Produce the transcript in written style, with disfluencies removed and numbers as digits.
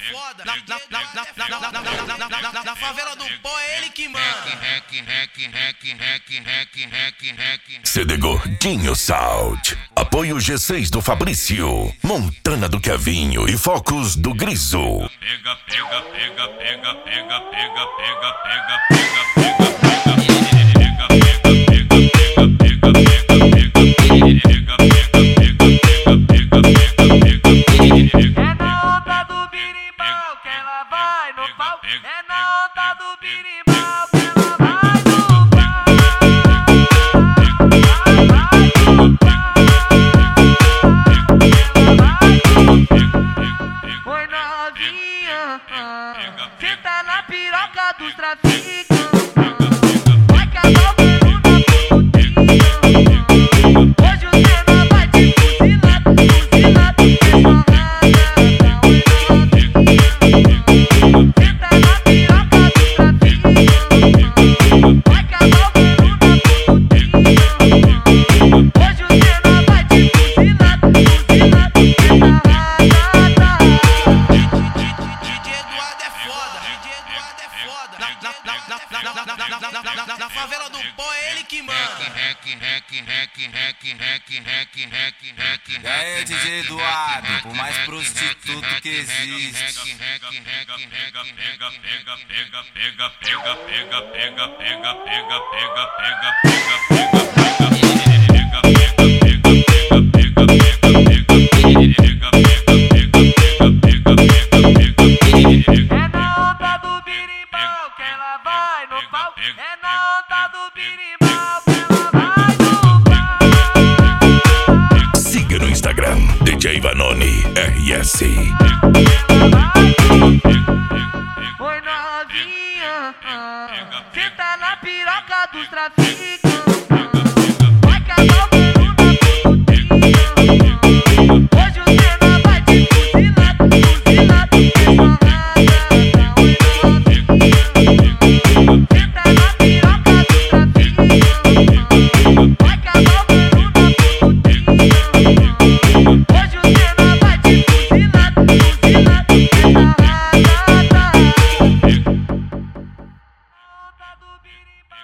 foda. Na favela do pó é ele que manda. CD Gordinho Sound. Apoio G6 do Fabrício, Montana do Kevinho e Focus do Griso. Pega, pega, pega, pega, pega, pega, pega, pega, É na onda do birimbau que ela vai no pau. É na onda do birimbau que ela vai no pau. Oi novinha, senta na piroca dos traficantes. Vai casar o mano na putinha. Hoje o Senna vai te fuzilar, fuzilar. Na favela do pó é ele que manda. E aí, DJ Eduardo, o mais prostituto que existe. É na onda do birimbau que ela vai no pau. É na onda do birimbau que ela vai no pau. Siga no Instagram, DJ Vanoni RS. Oi novinha, senta na piroca dos traficantes.